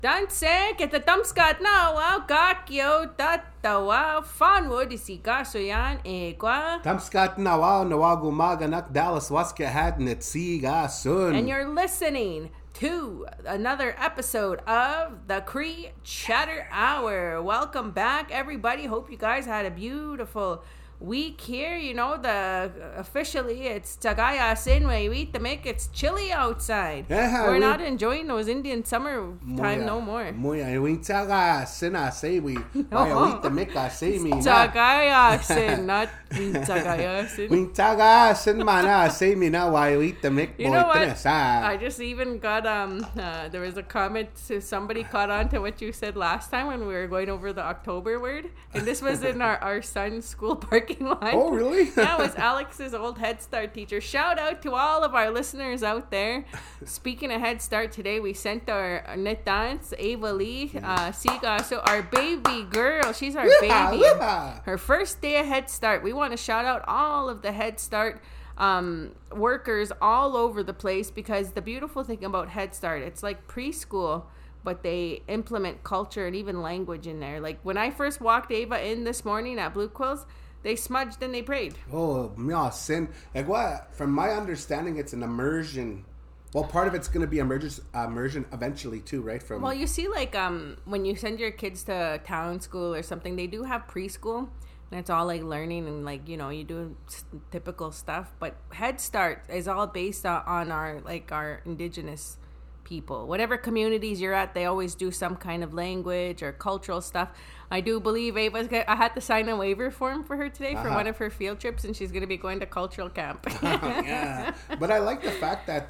Danse, ketatamskat na wow, kakyo, tatawa, fanwood, isikaso yan, egwa. Tamskat nawaw nawagumaganak Dallas waskahat netsiga sun. And you're listening to another episode of the Cree Chatter Hour. Welcome back, everybody. Hope you guys had a beautiful week here. You know, officially it's Tagaya Sinway week to make it's chilly outside. We're not enjoying those Indian summer time no more. Muya wintaga sina say we wait to make us say me Tagaya Sin, not Tagaya Sin. Wintaga sin mana say me now why wait to make you know what? I just even got there was a comment, somebody caught on to what you said last time when we were going over the October word, and this was in our son's school parking lot. Oh, really? That was Alex's old Head Start teacher. Shout out to all of our listeners out there. Speaking of Head Start, today we sent our Netans, Ava Lee, Siga, so our baby girl. She's our baby. Her first day of Head Start. We want to shout out all of the Head Start workers all over the place, because the beautiful thing about Head Start, it's like preschool, but they implement culture and even language in there. Like when I first walked Ava in this morning at Blue Quills, they smudged and they prayed. Oh, yeah, sin. Like what? From my understanding, it's an immersion. Well, part of it's going to be immersion eventually too, right? Well, you see, like when you send your kids to town school or something, they do have preschool, and it's all like learning and like, you know, you do typical stuff. But Head Start is all based on our indigenous people. Whatever communities you're at, they always do some kind of language or cultural stuff. I do believe I had to sign a waiver form for her today for one of her field trips, and she's going to be going to cultural camp. Yeah, but I like the fact that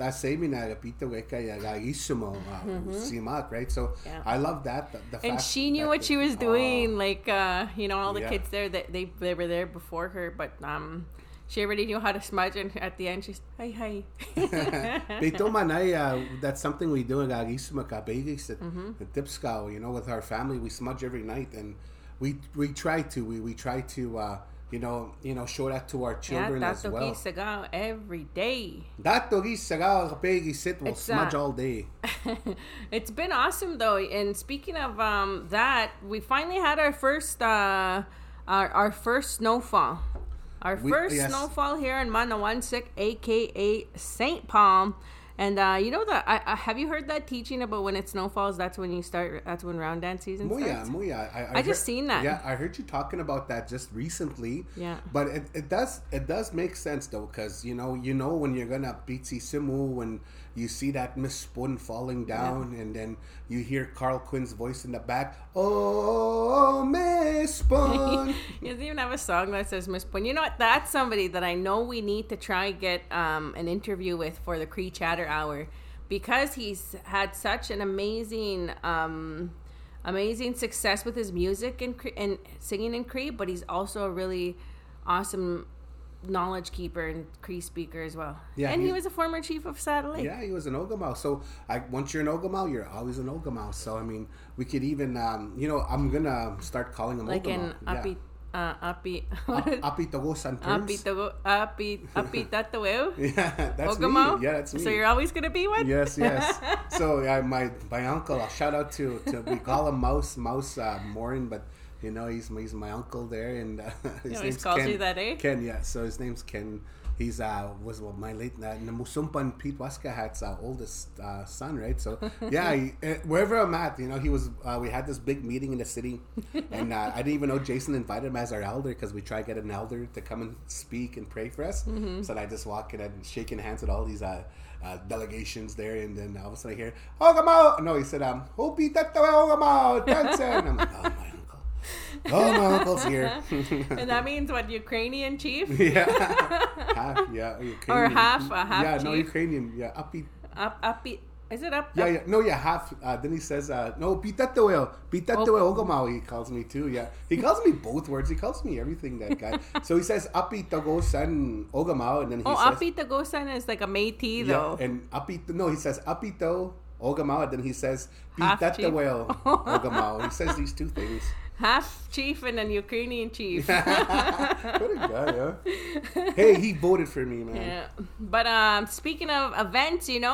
right? So yeah. I love that. And she knew what she was doing. Like, you know, all the kids there, they were there before her, but she already knew how to smudge, and at the end she's hi. That's something we do in Tipscow, you know, with our family. We smudge every night, and we try to you know show that to our children as well. Sagao every day. We'll smudge all day. It's been awesome though. And speaking of that, we finally had our first our first snowfall. Our first snowfall here in Manawansik, a.k.a. St. Paul. And you know that have you heard that teaching about when it snowfalls? That's when round dance season starts. I just seen that. Yeah, I heard you talking about that just recently. Yeah, but it does make sense though, because you know when you're gonna Pitsi Simu, when you see that Miss Spoon falling down, and then you hear Carl Quinn's voice in the back. Oh, Miss Spoon. He doesn't even have a song that says Miss Spoon. You know what? That's somebody that I know we need to try get an interview with for the Cree Chatter Hour, because he's had such an amazing success with his music and singing in Cree, but he's also a really awesome knowledge keeper and Cree speaker as well. Yeah, and he was a former chief of Saddle Lake. Yeah, he was an Ogama. So once you're an Ogama, you're always an Ogama. So I mean, we could even I'm gonna start calling him like Ogama. Like in Api Togo Santerms. Api Tataweo. Yeah, that's Ogama? me. Yeah, that's me. So you're always gonna be one? Yes. So my uncle, shout out to we call him Mouse Morin, but you know, he's my uncle there, and his name's calls Ken. You that, eh? Ken, yeah. So his name's Ken. He's my late Namusumpan Pete Waskahat's oldest son, right? So yeah, wherever I'm at, you know, he was. We had this big meeting in the city, and I didn't even know Jason invited him as our elder, because we try to get an elder to come and speak and pray for us. Mm-hmm. So I just walk in and shaking hands with all these delegations there, and then all of a sudden I hear Ogamo. No, he said Hopi Tatawe Ogamo Tansen. I'm like, oh my. Oh, my uncle's here. And that means what, Ukrainian chief? Yeah. Half, yeah. Ukrainian. Or half yeah, chief? No, Ukrainian. Yeah, Api. Is it up? Yeah. No, yeah, half. Then he says, no, Pitataweo. Ogamaw, he calls me too. Yeah. He calls me both words. He calls me everything, that guy. So he says, Api Tagosan Ogamaw, and then he says... Api Tagosan is like a Métis, though. Yeah, and he says, Apito Ogamaw, and then he says, Pitataweo Ogamaw. He says these two things. Half chief and then Ukrainian chief. What a guy, huh? Hey, he voted for me, man. Yeah. But speaking of events, you know,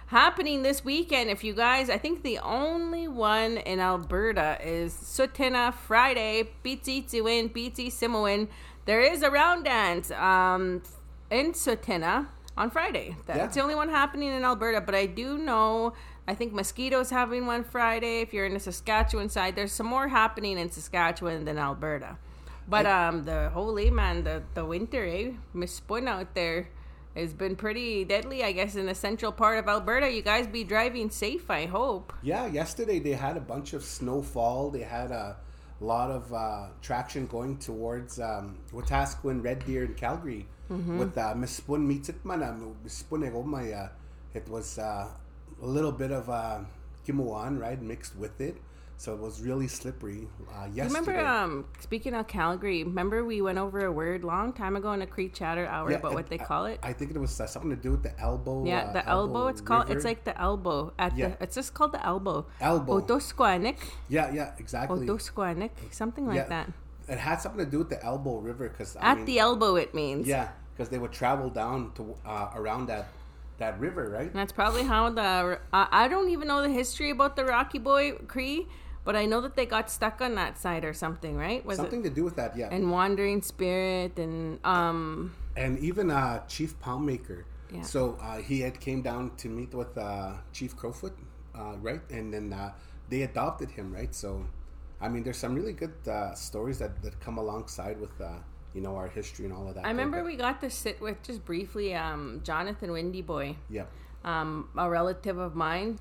happening this weekend, if you guys, I think the only one in Alberta is Sutina Friday, Biti Tiwin, Biti Simowin. There is a round dance in Sutina on Friday. That's the only one happening in Alberta, but I do know, I think Mosquito's having one Friday. If you're in the Saskatchewan side, there's some more happening in Saskatchewan than Alberta. But the holy man, the winter, Miss Spun out there has been pretty deadly, I guess, in the central part of Alberta. You guys be driving safe, I hope. Yeah, yesterday they had a bunch of snowfall. They had a lot of traction going towards Wetaskiwin, Red Deer, and Calgary. With Miss Spun meets it, man. Miss Spun, it was a little bit of Kimuan, right, mixed with it. So it was really slippery yesterday. Remember, speaking of Calgary, remember we went over a word long time ago in a Cree Chatter Hour about what they call it? I think it was something to do with the elbow. Yeah, the elbow. It's called. It's like the elbow it's just called the elbow. Elbow. Otosquanic. Yeah, exactly. Otosquanic, something like that. It had something to do with the elbow river because the elbow it means. Yeah, because they would travel down to around that river, right? And that's probably how I don't even know the history about the Rocky Boy Cree. But I know that they got stuck on that side or something, right? Was something to do with that, yeah. And Wandering Spirit and even Chief Palmmaker. Yeah. So he had came down to meet with Chief Crowfoot, right? And then they adopted him, right? So, I mean, there's some really good stories that come alongside with our history and all of that. I remember we got to sit with just briefly Jonathan Windy Boy. Yeah. A relative of mine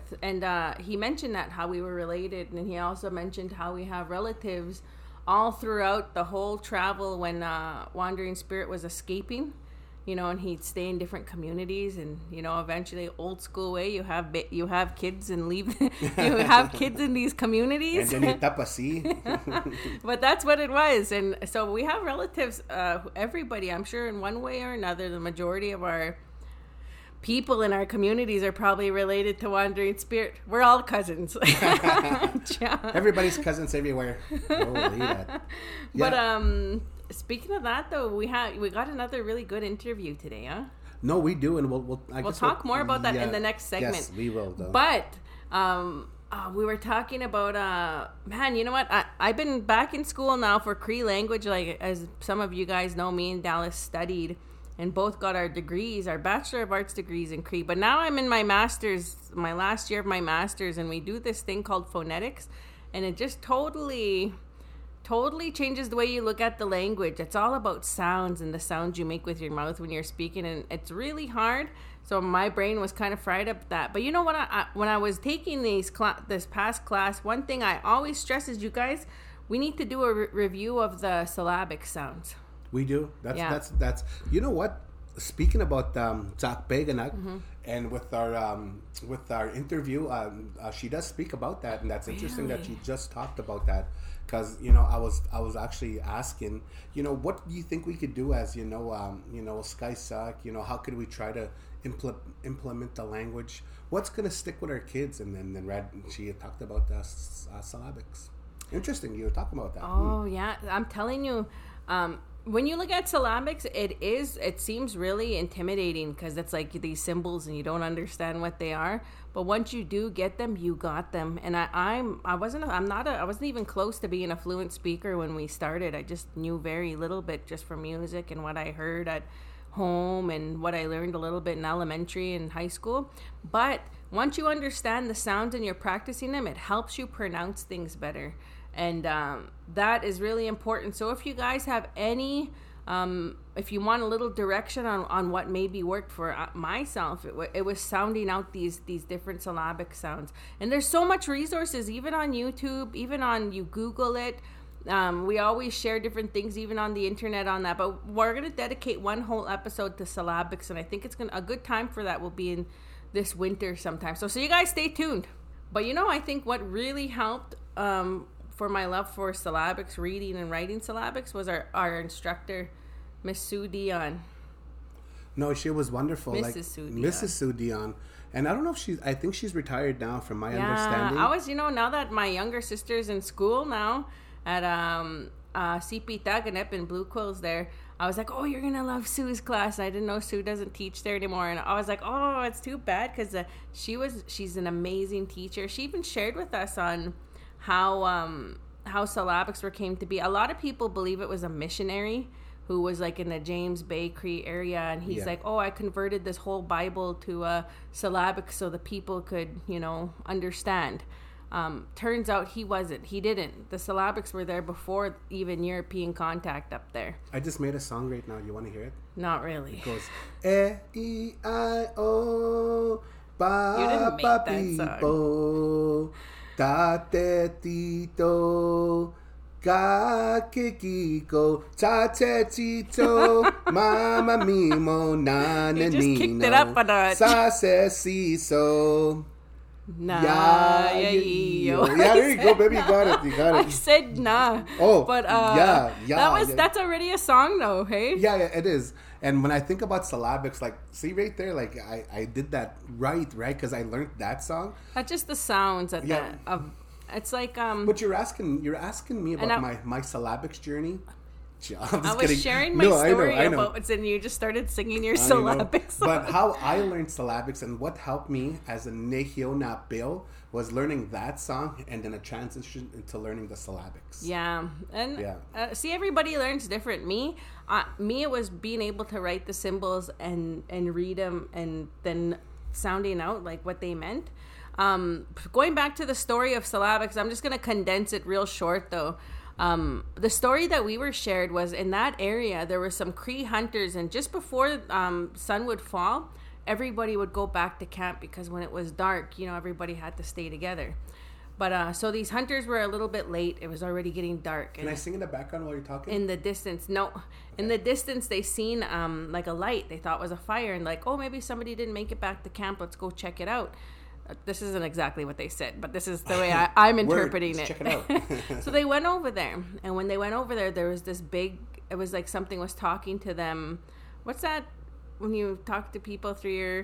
he mentioned that how we were related, and he also mentioned how we have relatives all throughout the whole travel when Wandering Spirit was escaping, and he'd stay in different communities, and eventually old school way you have kids and leave you have kids in these communities, and then you tap a sea. But that's what it was. And so we have relatives, everybody, I'm sure, in one way or another. The majority of our people in our communities are probably related to Wandering Spirit. We're all cousins. Everybody's cousins everywhere. Holy that. Yeah. But speaking of that, though, we got another really good interview today, huh? No, we do, and we'll talk more about that in the next segment. Yes, we will, though. But we were talking about man, you know what? I've been back in school now for Cree language. Like, as some of you guys know, me and Dallas studied and both got our degrees, our Bachelor of Arts degrees in Cree. But now I'm in my master's, my last year of my master's, and we do this thing called phonetics, and it just totally changes the way you look at the language. It's all about sounds and the sounds you make with your mouth when you're speaking, and it's really hard. So my brain was kind of fried up that. But you know what? When I was taking this past class, one thing I always stress is, you guys, we need to do a review of the syllabic sounds. We do. That's you know what? Speaking about Zach Beganak, and with our interview, she does speak about that, and that's interesting that you just talked about that, because I was actually asking, what do you think we could do as Sky Suck, how could we try to implement the language? What's gonna stick with our kids? And then she had talked about the syllabics. Interesting, you were talking about that. Oh yeah, I'm telling you. When you look at syllabics, it seems really intimidating because it's like these symbols and you don't understand what they are. But once you do get them, you got them. And I wasn't even close to being a fluent speaker when we started. I just knew very little bit just from music and what I heard at home and what I learned a little bit in elementary and high school. But once you understand the sounds and you're practicing them, it helps you pronounce things better. And that is really important. So if you guys have any, if you want a little direction on what maybe worked for myself, it was sounding out these different syllabic sounds. And there's so much resources, even on YouTube, even on, you Google it. We always share different things, even on the internet on that. But we're going to dedicate one whole episode to syllabics. And I think a good time for that will be in this winter sometime. So you guys stay tuned. But I think what really helped for my love for syllabics, reading and writing syllabics, was our instructor, Miss Sue Dion. No, she was wonderful. Mrs. Sue Dion. Mrs. Sue Dion. And I don't know if I think she's retired now, from my understanding. I was, now that my younger sister's in school now at CP Taganep in Blue Quills there, I was like, oh, you're going to love Sue's class. I didn't know Sue doesn't teach there anymore. And I was like, oh, it's too bad because she's an amazing teacher. She even shared with us on how syllabics came to be. A lot of people believe it was a missionary who was like in the James Bay Cree area. And he's like, oh, I converted this whole Bible to syllabics so the people could, understand. Turns out he wasn't. He didn't. The syllabics were there before even European contact up there. I just made a song right now. You want to hear it? Not really. It goes E-I-O ba ba bi ta te tito ga kikiko ta te tito mama mimo na You just kicked it up a notch. Sa se si so. Nah, Yeah, there you go, baby. You got it. I said nah. Oh, but yeah. That's already a song though, hey? Yeah, it is. And when I think about syllabics, like, see right there, like I did that right, because I learned that song. That's just the sounds at it's like But you're asking me about my syllabics journey. I was sharing my story about it, and you just started singing your syllabics. But how I learned syllabics and what helped me as a Nehiona Bill was learning that song and then a transition into learning the syllabics. Yeah, and see, everybody learns different. Me, it was being able to write the symbols and read them and then sounding out like what they meant. Going back to the story of syllabics, I'm just gonna condense it real short though. The story that we were shared was in that area there were some Cree hunters, and just before sun would fall, everybody would go back to camp because when it was dark, everybody had to stay together. But so these hunters were a little bit late. It was already getting dark. Can I sing in the background while you're talking? In the distance, no. Okay. In the distance, they seen like a light. They thought was a fire, and like, oh, maybe somebody didn't make it back to camp. Let's go check it out. This isn't exactly what they said, but this is the way I'm interpreting it. Check it out. So they went over there, and when they went over there, there was this big. It was like something was talking to them. What's that? When you talk to people through your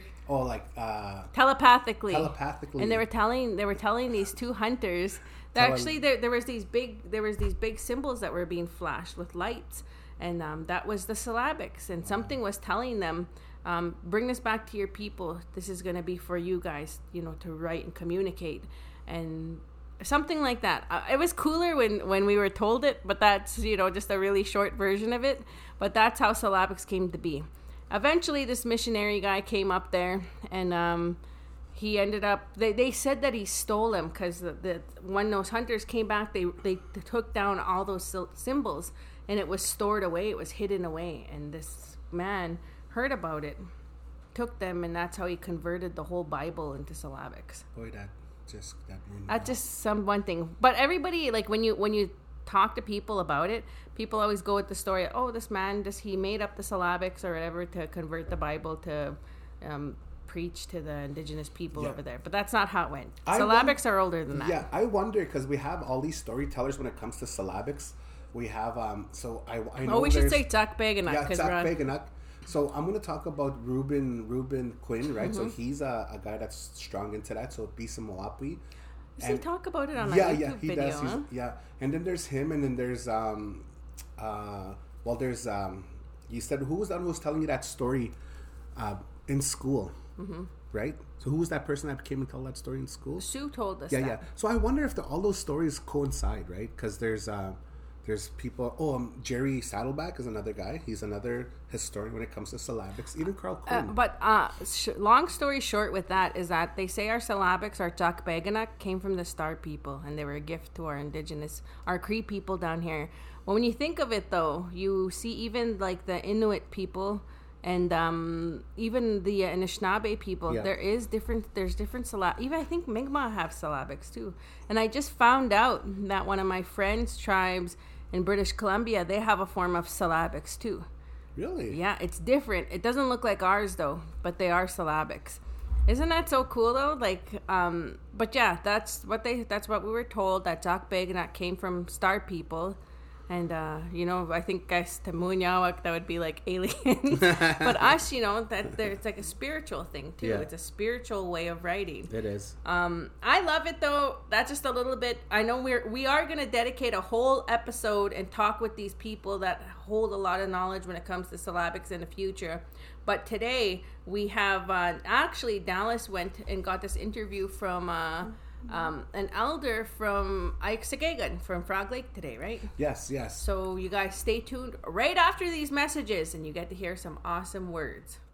telepathically, and they were telling these two hunters that actually there was these big symbols that were being flashed with lights, and that was the syllabics, and something was telling them. Bring this back to your people. This is going to be for you guys, to write and communicate, and something like that. It was cooler when we were told it, but that's, just a really short version of it. But that's how syllabics came to be. Eventually, this missionary guy came up there, and he ended up. They said that he stole them because when those hunters came back, they took down all those symbols, and it was stored away. It was hidden away, and this man heard about it, took them, and that's how he converted the whole Bible into syllabics. Boy, that's just one thing. But everybody, like when you talk to people about it, people always go with the story. Oh, this man, he made up the syllabics or whatever to convert the Bible to preach to the indigenous people over there. But that's not how it went. Syllabics are older than that. Yeah, I wonder because we have all these storytellers when it comes to syllabics. We have so I know. Oh, we should say Tzak Beganak. Yeah, Tzak Beganak. So I'm going to talk about Ruben Quinn, right? Mm-hmm. So he's a guy that's strong into that. So Bisa Moapi. Does he talk about it on a YouTube he video? Does. Huh? And then there's him, and then there's there's you said who was that who was telling you that story in school, right? So who was that person that came and told that story in school? Sue told us. Yeah. So I wonder if all those stories coincide, right? Because there's people. Jerry Saddleback is another guy. He's another historian when it comes to syllabics. Even Carl Quinn. But long story short with that is that they say our syllabics, our Tzak Beganak, came from the Star people, and they were a gift to our Cree people down here. Well, when you think of it, though, you see even like the Inuit people and even the Anishinaabe people. There's different syllabics. Even I think Mi'kmaq have syllabics too. And I just found out that one of my friends' tribes in British Columbia, they have a form of syllabics too. Really? Yeah, it's different. It doesn't look like ours though, but they are syllabics. Isn't that so cool though? Like, but yeah, that's what we were told, that Tzak Beganak came from Star people. And, I think guys, Tamunyawak, that would be like aliens. But us, it's like a spiritual thing too. Yeah. It's a spiritual way of writing. It is. I love it though. That's just a little bit. I know we are going to dedicate a whole episode and talk with these people that hold a lot of knowledge when it comes to syllabics in the future. But today we have, actually Dallas went and got this interview from, an elder from Ike Sagagan from Frog Lake today, right? Yes. So you guys stay tuned right after these messages and you get to hear some awesome words.